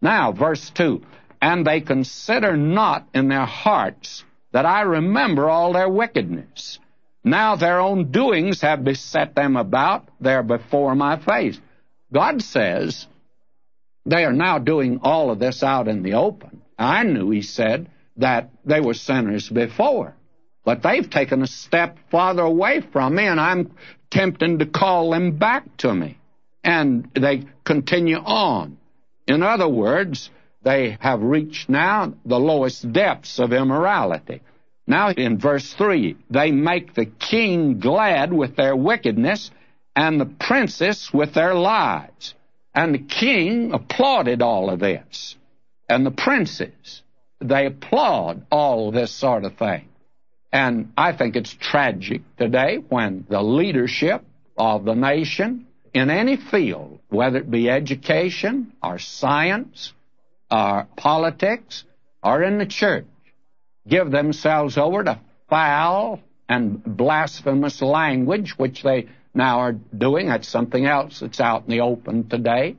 Now, verse 2, and they consider not in their hearts that I remember all their wickedness. Now their own doings have beset them about, they're before my face. God says they are now doing all of this out in the open. I knew, he said, that they were sinners before, but they've taken a step farther away from me, and I'm tempting to call them back to me. And they continue on. In other words, they have reached now the lowest depths of immorality. Now in verse 3, they make the king glad with their wickedness, and the princess with their lies. And the king applauded all of this. And the princes, they applaud all this sort of thing. And I think it's tragic today when the leadership of the nation in any field, whether it be education or science or politics or in the church, give themselves over to foul and blasphemous language, which they now are doing. That's something else that's out in the open today.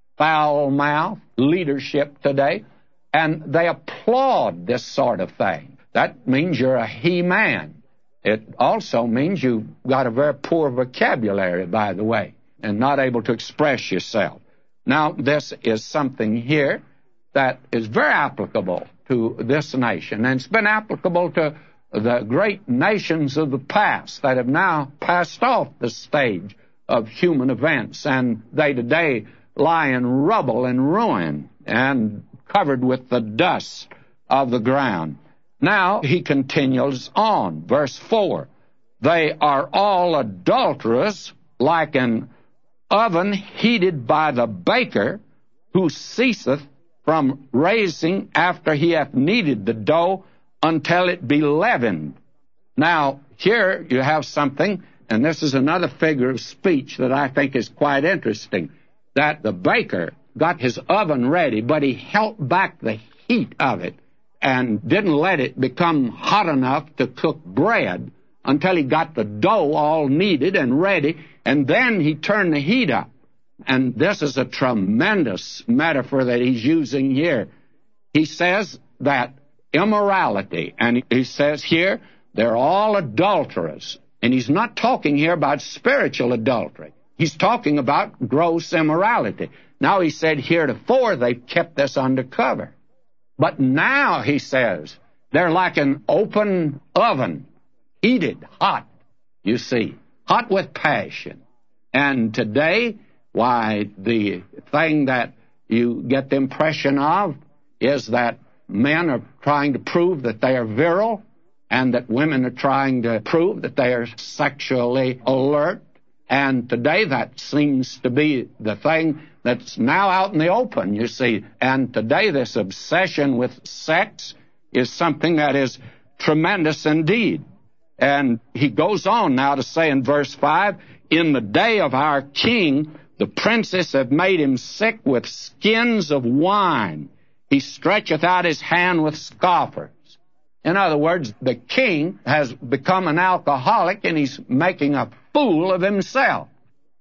Foul mouth leadership today. And they applaud this sort of thing. That means you're a he-man. It also means you've got a very poor vocabulary, by the way, and not able to express yourself. Now, this is something here that is very applicable to this nation, and it's been applicable to the great nations of the past that have now passed off the stage of human events, and they today lie in rubble and ruin and covered with the dust of the ground. Now he continues on, verse 4. They are all adulterous, like an oven heated by the baker, who ceaseth from raising after he hath kneaded the dough until it be leavened. Now, here you have something, and this is another figure of speech that I think is quite interesting, that the baker got his oven ready, but he held back the heat of it and didn't let it become hot enough to cook bread until he got the dough all kneaded and ready, and then he turned the heat up. And this is a tremendous metaphor that he's using here. He says that immorality, and he says here, they're all adulterous. And he's not talking here about spiritual adultery. He's talking about gross immorality. Now, he said heretofore they've kept this under cover. But now, he says, they're like an open oven, heated, hot, you see, hot with passion. And today, why, the thing that you get the impression of is that men are trying to prove that they are virile, and that women are trying to prove that they are sexually alert. And today that seems to be the thing that's now out in the open, you see. And today this obsession with sex is something that is tremendous indeed. And he goes on now to say in verse 5, in the day of our king, the princes have made him sick with skins of wine. He stretcheth out his hand with scoffers. In other words, the king has become an alcoholic, and he's making a fool of himself.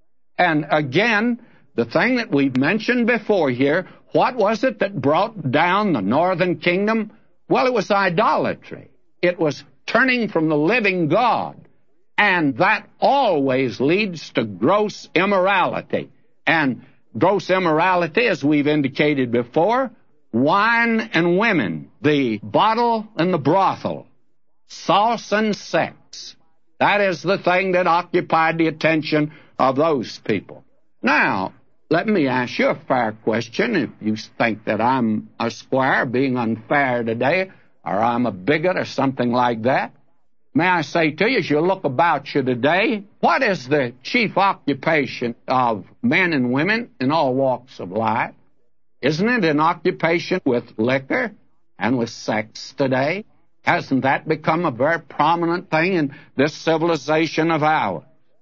And again, the thing that we've mentioned before here, what was it that brought down the northern kingdom? Well, it was idolatry. It was turning from the living God. And that always leads to gross immorality. And gross immorality, as we've indicated before, wine and women, the bottle and the brothel, sauce and sex. That is the thing that occupied the attention of those people. Now, let me ask you a fair question. If you think that I'm a squire being unfair today, or I'm a bigot or something like that, may I say to you, as you look about you today, what is the chief occupation of men and women in all walks of life? Isn't it an occupation with liquor and with sex today? Hasn't that become a very prominent thing in this civilization of ours?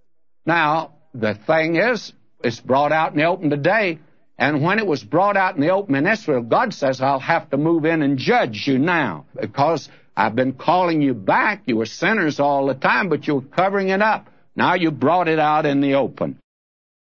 Now, the thing is, it's brought out in the open today, and when it was brought out in the open in Israel, God says, I'll have to move in and judge you now, because I've been calling you back. You were sinners all the time, but you were covering it up. Now you brought it out in the open.